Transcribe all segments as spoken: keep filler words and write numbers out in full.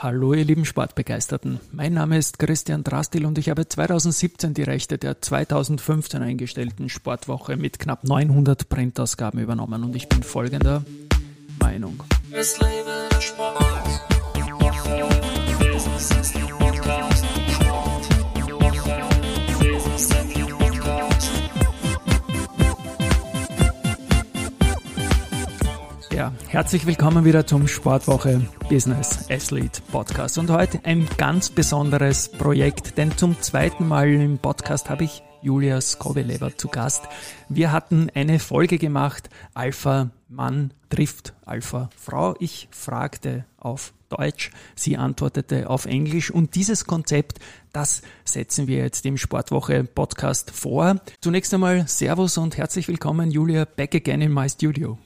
Hallo ihr lieben Sportbegeisterten, mein Name ist Christian Drastil und ich habe zweitausendsiebzehn die Rechte der zweitausendfünfzehn eingestellten Sportwoche mit knapp neunhundert Printausgaben übernommen und ich bin folgender Meinung. Es lebe der Sport. Ja, herzlich willkommen wieder zum Sportwoche Business Athlete Podcast und heute ein ganz besonderes Projekt, denn zum zweiten Mal im Podcast habe ich Julia Skobelever zu Gast. Wir hatten eine Folge gemacht, Alpha Mann trifft Alpha Frau. Ich fragte auf Deutsch, sie antwortete auf Englisch und dieses Konzept, das setzen wir jetzt im Sportwoche Podcast vor. Zunächst einmal Servus und herzlich willkommen Julia, back again in my studio.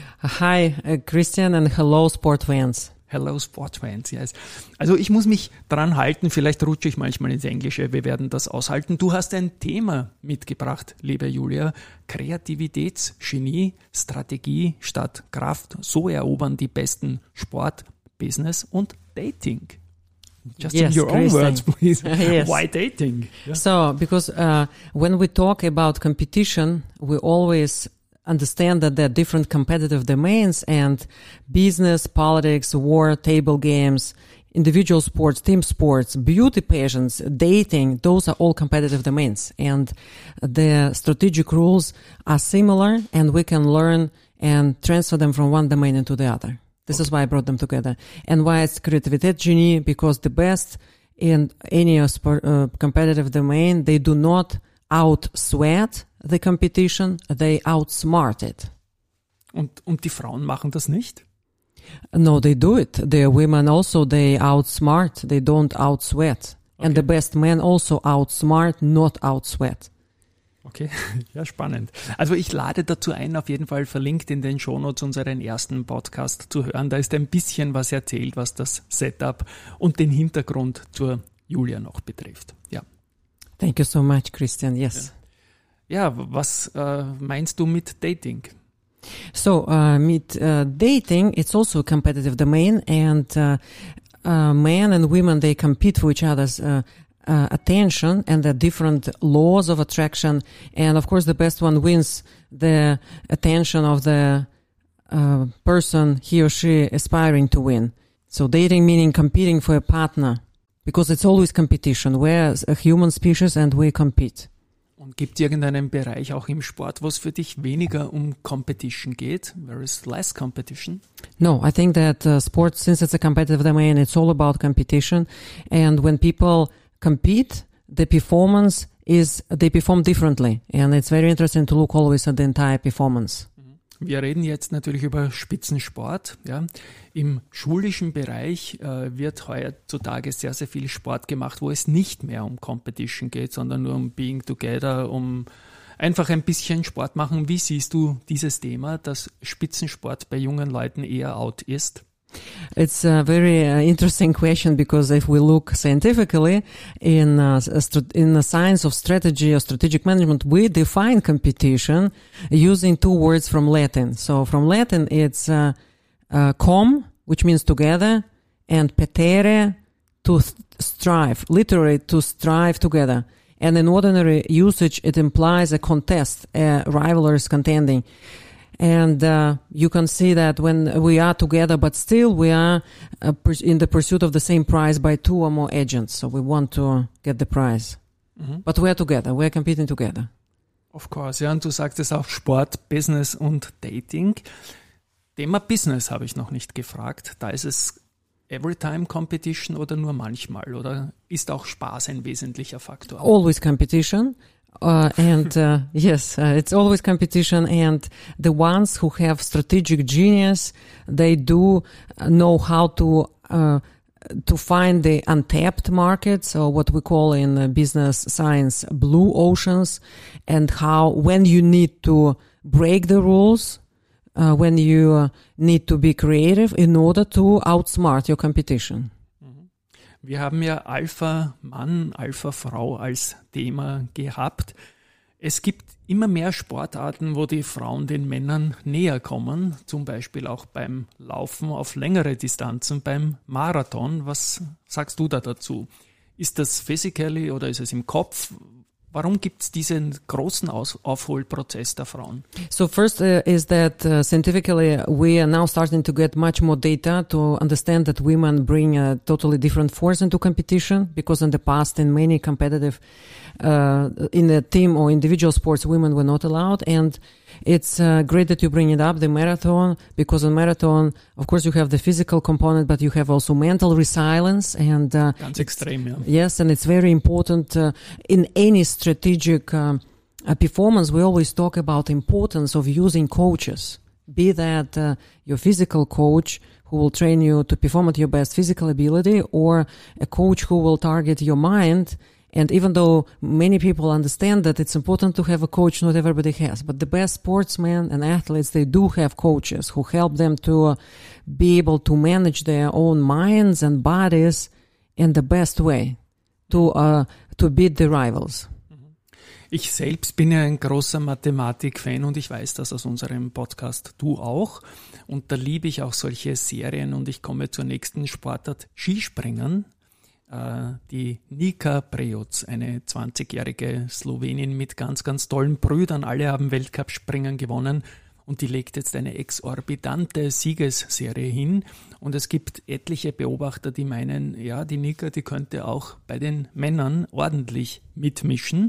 Hi, uh, Christian, and hello, Sportfans. Hello, Sportfans, yes. Also ich muss mich dran halten, vielleicht rutsche ich manchmal ins Englische, wir werden das aushalten. Du hast ein Thema mitgebracht, liebe Julia, Kreativitätsgenie, Strategie statt Kraft, so erobern die besten Sport, Business und Dating. Just yes, in your Christian. own words, please. Yes. Why dating? Yeah. So, because uh, when we talk about competition, we always understand that there are different competitive domains, and business, politics, war, table games, individual sports, team sports, beauty pageants, dating, those are all competitive domains. And the strategic rules are similar, and we can learn and transfer them from one domain into the other. This okay. is why I brought them together. And why it's Kreativitätsgenie, because the best in any uh, sport, uh, competitive domain, they do not out-sweat the competition, they outsmart it. Und, und die Frauen machen das nicht? No, they do it. The women also, they outsmart, they don't outsweat. Okay. And the best men also outsmart, not outsweat. Okay, ja, spannend. Also ich lade dazu ein, auf jeden Fall verlinkt in den Shownotes unseren ersten Podcast zu hören. Da ist ein bisschen was erzählt, was das Setup und den Hintergrund zur Julia noch betrifft. Ja. Thank you so much, Christian. Yes. Ja. Ja, was äh, meinst du mit Dating? So, uh, mit uh, dating, it's also a competitive domain, and uh, uh, men and women, they compete for each other's uh, uh, attention, and there are different laws of attraction, and of course the best one wins the attention of the uh, person he or she aspiring to win. So dating meaning competing for a partner, because it's always competition. We're a human species and we compete. Und gibt es irgendeinen Bereich auch im Sport, wo es für dich weniger um Competition geht? There is less competition? No, I think that uh, sports, since it's a competitive domain, it's all about competition. And when people compete, the performance is, they perform differently. And it's very interesting to look always at the entire performance. Wir reden jetzt natürlich über Spitzensport. Ja. Im schulischen Bereich äh, wird heutzutage sehr, sehr viel Sport gemacht, wo es nicht mehr um Competition geht, sondern nur um Being Together, um einfach ein bisschen Sport machen. Wie siehst du dieses Thema, dass Spitzensport bei jungen Leuten eher out ist? It's a very uh, interesting question, because if we look scientifically in uh, in the science of strategy or strategic management, we define competition using two words from Latin. So from Latin, it's uh, uh, com, which means together, and petere, to th- strive, literally to strive together. And in ordinary usage, it implies a contest, a rivalries contending. And uh, you can see that when we are together, but still we are uh, pers- in the pursuit of the same prize by two or more agents. So we want to get the prize. Mhm. But we are together. We are competing together. Of course, ja. Und du sagst es auch Sport, Business und Dating. Thema Business habe ich noch nicht gefragt. Da ist es Everytime Competition oder nur manchmal? Oder ist auch Spaß ein wesentlicher Faktor? Always competition. Uh, and uh, yes, uh, it's always competition, and the ones who have strategic genius, they do know how to uh, to find the untapped markets, or what we call in uh, business science blue oceans, and how when you need to break the rules, uh, when you uh, need to be creative in order to outsmart your competition. Wir haben ja Alpha Mann, Alpha Frau als Thema gehabt. Es gibt immer mehr Sportarten, wo die Frauen den Männern näher kommen, zum Beispiel auch beim Laufen auf längere Distanzen, beim Marathon. Was sagst du da dazu? Ist das physically oder ist es im Kopf? Warum gibt es diesen großen Aus- Aufholprozess der Frauen? So first uh, is that uh, scientifically we are now starting to get much more data to understand that women bring a totally different force into competition, because in the past in many competitive uh, in the team or individual sports women were not allowed, and it's uh, great that you bring it up, the marathon, because in marathon of course you have the physical component, but you have also mental resilience, and uh, ganz extrem, ja. Yes, and it's very important uh, in any strategic um, uh, performance. We always talk about the importance of using coaches, be that uh, your physical coach who will train you to perform at your best physical ability, or a coach who will target your mind. And even though many people understand that it's important to have a coach, not everybody has. But the best sportsmen and athletes, they do have coaches who help them to uh, be able to manage their own minds and bodies in the best way to uh, to beat the rivals. Ich selbst bin ja ein großer Mathematik-Fan und ich weiß das aus unserem Podcast, du auch. Und da liebe ich auch solche Serien und ich komme zur nächsten Sportart, Skispringen. Die Nika Prejoc, eine zwanzigjährige Slowenin mit ganz, ganz tollen Brüdern. Alle haben Weltcup-Springen gewonnen und die legt jetzt eine exorbitante Siegesserie hin. Und es gibt etliche Beobachter, die meinen, ja, die Nika, die könnte auch bei den Männern ordentlich mitmischen.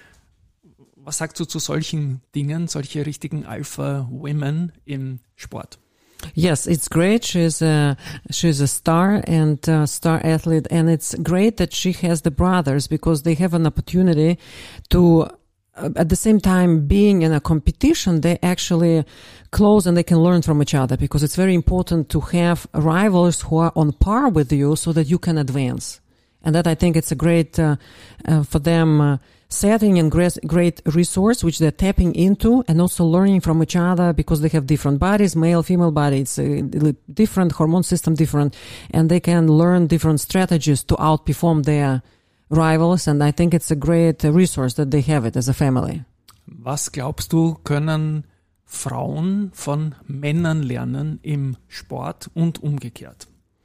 Was sagst du zu solchen Dingen, solche richtigen Alpha-Women im Sport? Yes, it's great. She's a, she's a star and a star athlete, and it's great that she has the brothers, because they have an opportunity to, uh, at the same time being in a competition, they actually close and they can learn from each other, because it's very important to have rivals who are on par with you so that you can advance. And that, I think, it's a great, uh, uh, for them, uh, setting and great, great resource which they're tapping into, and also learning from each other, because they have different bodies, male, female body, it's a different hormone system, different, and they can learn different strategies to outperform their rivals. And I think it's a great resource that they have it as a family. Was glaubst du, können Frauen von Männern lernen im Sport und umgekehrt?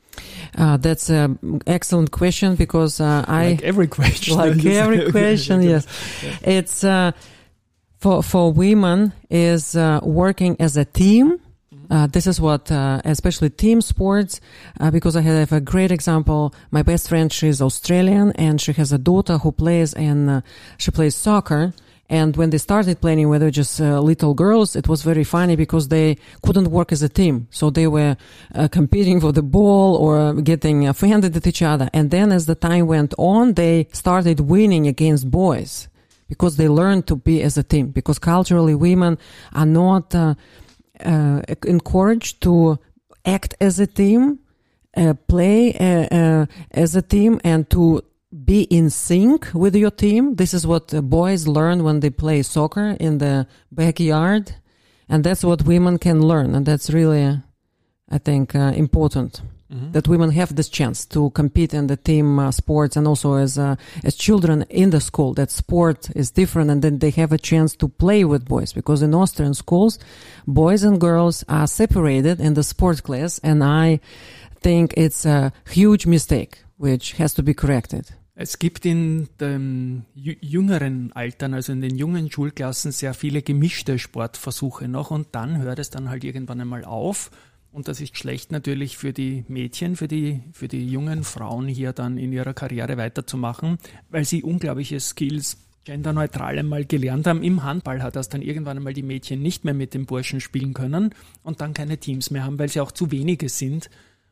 Uh, that's an excellent question, because uh, I like every question, like every question, yes, it's uh, for for women is uh, working as a team. Uh, this is what, uh, especially team sports, uh, because I have a great example. My best friend, she's Australian, and she has a daughter who plays and uh, she plays soccer. And when they started playing, when they were just uh, little girls, it was very funny because they couldn't work as a team. So they were uh, competing for the ball or getting offended at each other. And then as the time went on, they started winning against boys because they learned to be as a team. Because culturally, women are not uh, uh, encouraged to act as a team, uh, play uh, uh, as a team, and to be in sync with your team. This is what boys learn when they play soccer in the backyard. And that's what women can learn. And that's really, I think, uh, important. Mm-hmm. That women have this chance to compete in the team uh, sports, and also as uh, as children in the school, that sport is different, and then they have a chance to play with boys. Because in Austrian schools, boys and girls are separated in the sport class. And I think it's a huge mistake, which has to be corrected. Es gibt in den jüngeren Altern, also in den jungen Schulklassen, sehr viele gemischte Sportversuche noch, und dann hört es dann halt irgendwann einmal auf, und das ist schlecht natürlich für die Mädchen, für die, für die jungen Frauen hier dann in ihrer Karriere weiterzumachen, weil sie unglaubliche Skills genderneutral einmal gelernt haben. Im Handball hat das dann irgendwann einmal die Mädchen nicht mehr mit den Burschen spielen können und dann keine Teams mehr haben, weil sie auch zu wenige sind,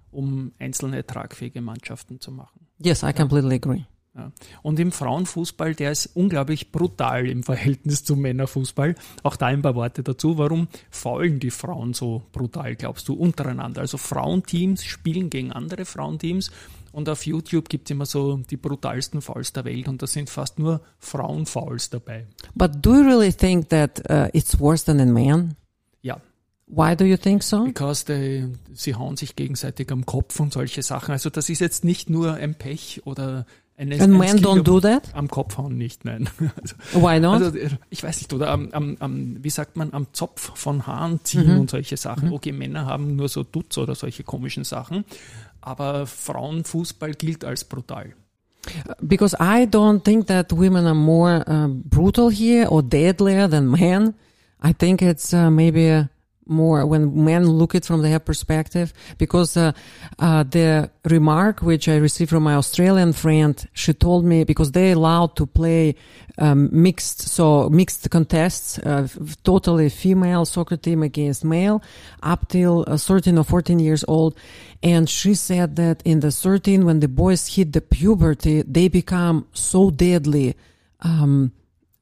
um einzelne tragfähige Mannschaften zu machen. Yes, I completely agree. Ja. Und im Frauenfußball, der ist unglaublich brutal im Verhältnis zum Männerfußball. Auch da ein paar Worte dazu. Warum faulen die Frauen so brutal, glaubst du, untereinander? Also Frauenteams spielen gegen andere Frauenteams, und auf YouTube gibt es immer so die brutalsten Fouls der Welt, und da sind fast nur Frauenfouls dabei. But do you really think that uh, it's worse than in men? Ja. Why do you think so? Because they, sie hauen sich gegenseitig am Kopf und solche Sachen. Also das ist jetzt nicht nur ein Pech oder Eine, And men don't do that? Am Kopf hauen nicht, nein. Also, Why not? Also, ich weiß nicht, oder am, am, am, wie sagt man, am Zopf von Haaren ziehen Mhm. und solche Sachen. Mhm. Okay, Männer haben nur so Dutz oder solche komischen Sachen, aber Frauenfußball gilt als brutal. Because I don't think that women are more uh, brutal here or deadlier than men. I think it's uh, maybe more when men look it from their perspective. Because uh, uh, the remark which I received from my Australian friend, she told me, because they're allowed to play um, mixed, so mixed contests, uh, f- totally female soccer team against male, up till uh, thirteen or fourteen years old. And she said that in the thirteen, when the boys hit the puberty, they become so deadly, um,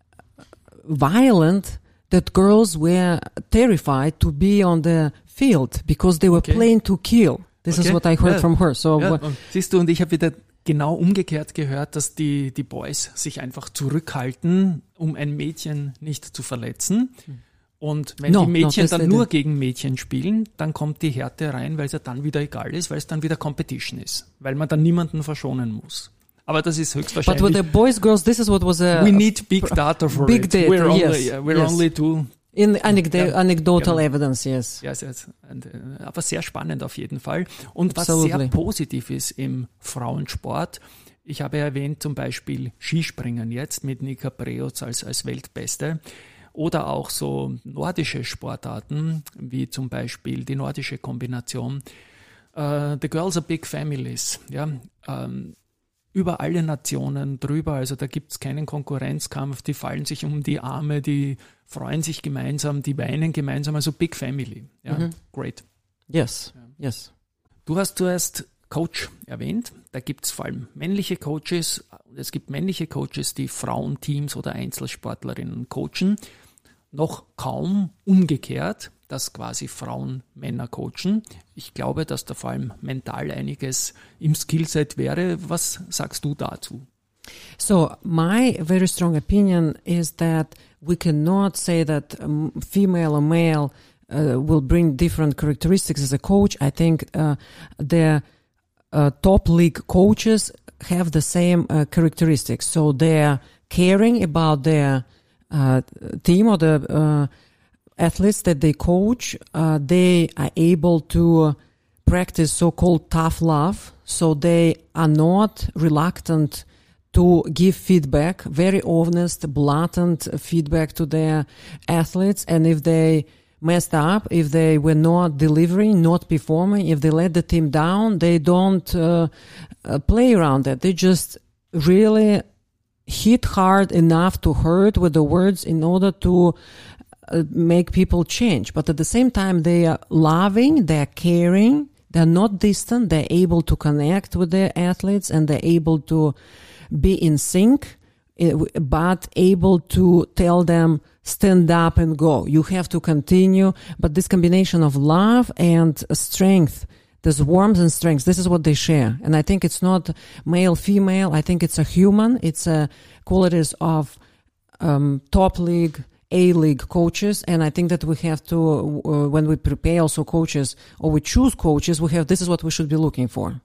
violent, that girls were terrified to be on the field because they were Okay. playing to kill. This Okay. is what I heard Ja. from her. So Ja, wha- und siehst du, und ich habe wieder genau umgekehrt gehört, dass die, die Boys sich einfach zurückhalten, um ein Mädchen nicht zu verletzen. Und wenn No, die no, Mädchen das dann nicht. nur gegen Mädchen spielen, dann kommt die Härte rein, weil es ja dann wieder egal ist, weil es dann wieder Competition ist, weil man dann niemanden verschonen muss. Aber das ist but höchstwahrscheinlich. with the boys, girls, this is what was a we need big data for big it. data, We're only, yes, yeah, we're yes. only two. in anecd- Ja. anecdotal Genau. evidence. Yes. Yes, yes. Und, äh, aber sehr spannend auf jeden Fall. Und was Absolutely. sehr positiv ist im Frauensport, ich habe erwähnt zum Beispiel Skispringen jetzt mit Nika Preutz als, als Weltbeste oder auch so nordische Sportarten, wie zum Beispiel die nordische Kombination. Uh, the girls are big families, ja. Ähm, über alle Nationen drüber, also da gibt es keinen Konkurrenzkampf, die fallen sich um die Arme, die freuen sich gemeinsam, die weinen gemeinsam, also Big Family. Ja, Mhm. great. Yes. Yes. Du hast zuerst Coach erwähnt, da gibt es vor allem männliche Coaches, es gibt männliche Coaches, die Frauenteams oder Einzelsportlerinnen coachen, noch kaum umgekehrt, dass quasi Frauen Männer coachen. Ich glaube, dass da vor allem mental einiges im Skillset wäre. Was sagst du dazu? So my very strong opinion is that we cannot say that um, female or male uh, will bring different characteristics as a coach. I think uh, the uh, top league coaches have the same uh, characteristics. So they're caring about their uh, team or the uh, athletes that they coach. Uh, they are able to practice so-called tough love. So they are not reluctant to give feedback, very honest, blatant feedback to their athletes. And if they messed up, if they were not delivering, not performing, if they let the team down, they don't uh, uh, play around that. They just really hit hard enough to hurt with the words in order to uh, make people change. But at the same time, they are loving, they're caring, they're not distant, they're able to connect with their athletes, and they're able to be in sync, but able to tell them, stand up and go. You have to continue. But this combination of love and strength, this warmth and strength, this is what they share. And I think it's not male, female. I think it's a human. It's a qualities of um, top league, A-league coaches. And I think that we have to, uh, when we prepare also coaches or we choose coaches, we have, this is what we should be looking for.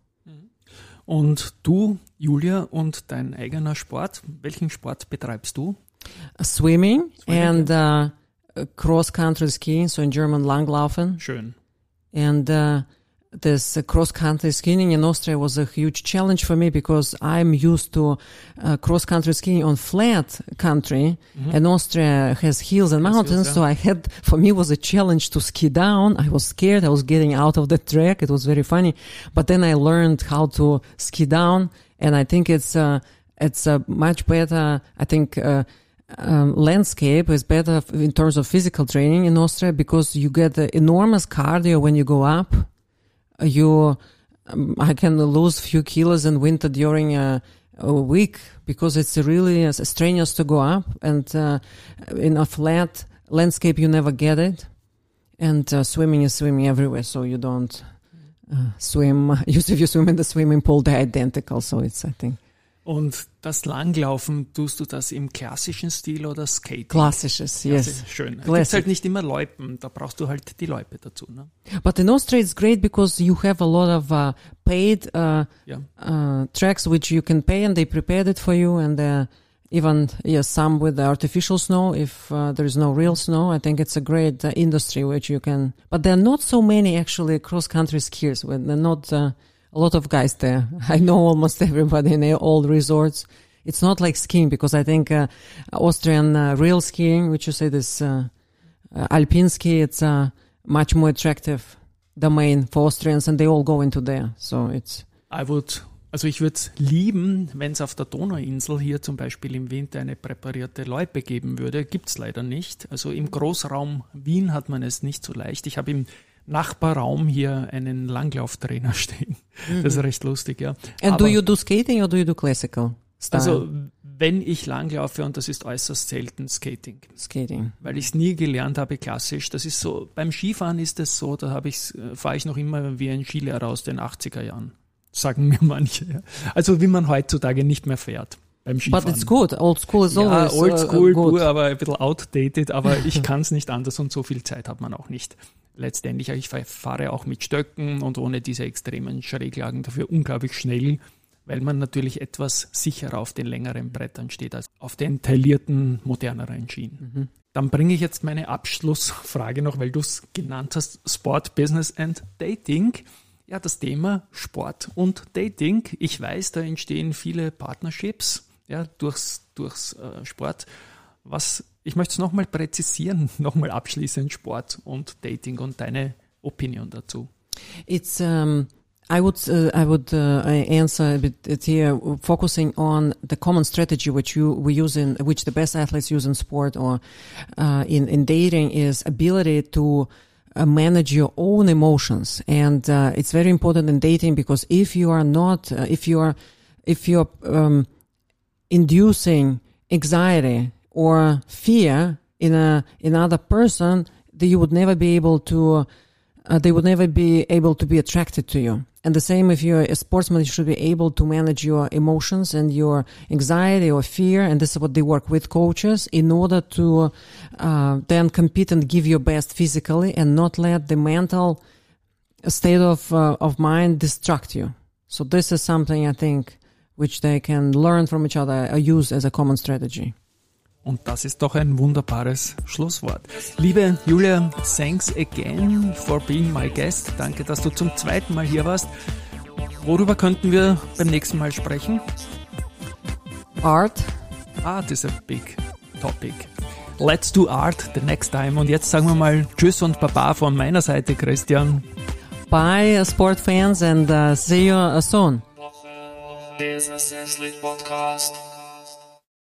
Und du, Julia, und dein eigener Sport, welchen Sport betreibst du? Swimming, Swimming, and uh, cross-country skiing, so in German Langlaufen. Schön. And uh, this uh, cross-country skiing in Austria was a huge challenge for me because I'm used to uh, cross-country skiing on flat country, Mhm. and Austria has hills and Has mountains. hills, yeah. So I had, for me, was a challenge to ski down. I was scared. I was getting out of the track. It was very funny. But then I learned how to ski down, and I think it's uh, it's a much better. I think. Uh, Um, landscape is better f- in terms of physical training in Austria because you get the enormous cardio when you go up. Uh, You, um, I can lose few kilos in winter during a, a week because it's really uh, strenuous to go up, and uh, in a flat landscape you never get it. And uh, swimming is swimming everywhere, so you don't uh, swim. Usually, if you swim in the swimming pool, they're identical. So it's, I think. Und das Langlaufen, tust du das im klassischen Stil oder Skating? Klassisches, yes. Ja, schön. Es gibt halt nicht immer Loipen, da brauchst du halt die Loipe dazu. Ne? But in Austria it's great because you have a lot of uh, paid uh, ja. uh, tracks which you can pay and they prepared it for you and uh, even yes, some with the artificial snow if uh, there is no real snow. I think it's a great uh, industry which you can, but there are not so many actually cross-country skiers. There are not uh, a lot of guys there. I know almost everybody in all resorts. It's not like skiing because I think uh, Austrian uh, real skiing, which you say this uh, uh, alpine ski, it's a much more attractive domain for Austrians and they all go into there. So it's. I would, also ich würde es lieben, wenn es auf der Donauinsel hier zum Beispiel im Winter eine präparierte Loipe geben würde. Gibt es leider nicht. Also im Großraum Wien hat man es nicht so leicht. Ich habe im Nachbarraum hier einen Langlauftrainer stehen. Mhm. Das ist recht lustig, ja. And Aber, do you do skating or do you do classical style? Also, wenn ich langlaufe, und das ist äußerst selten, Skating. Skating. Weil ich es nie gelernt habe, klassisch. Das ist so, beim Skifahren ist es so, da habe ich, fahre ich noch immer wie ein Skilehrer aus den achtziger Jahren. Sagen mir manche. Ja. Also, wie man heutzutage nicht mehr fährt. Beim Skifahren. But it's good. Old school is ja, always old school, uh, good. Gut, aber ein bisschen outdated, aber ich kann es nicht anders und so viel Zeit hat man auch nicht. Letztendlich, ich fahre auch mit Stöcken und ohne diese extremen Schräglagen dafür unglaublich schnell, weil man natürlich etwas sicherer auf den längeren Brettern steht als auf den taillierten, moderneren Schienen. Mhm. Dann bringe ich jetzt meine Abschlussfrage noch, weil du es genannt hast, Sport, Business and Dating. Ja, das Thema Sport und Dating. Ich weiß, da entstehen viele Partnerships, ja, durchs, durchs äh, Sport. Was, ich möchte es nochmal präzisieren, nochmal abschließend Sport und Dating und deine Opinion dazu. It's, um, I would, uh, I would uh, answer a bit here, focusing on the common strategy which you we use in, which the best athletes use in sport or uh, in in dating is ability to uh, manage your own emotions, and uh, it's very important in dating because if you are not, uh, if you are, if you're um, inducing anxiety or fear in a in another person, that you would never be able to, uh, they would never be able to be attracted to you. And the same if you're a sportsman, you should be able to manage your emotions and your anxiety or fear, and this is what they work with coaches in order to uh, then compete and give your best physically and not let the mental state of uh, of mind distract you. So this is something I think which they can learn from each other or use as a common strategy. Und das ist doch ein wunderbares Schlusswort. Liebe Julia, thanks again for being my guest. Danke, dass du zum zweiten Mal hier warst. Worüber könnten wir beim nächsten Mal sprechen? Art. Art is a big topic. Let's do art the next time. Und jetzt sagen wir mal Tschüss und Baba von meiner Seite, Christian. Bye, uh, sport fans, and uh, see you uh, soon. Business Athlete Podcast.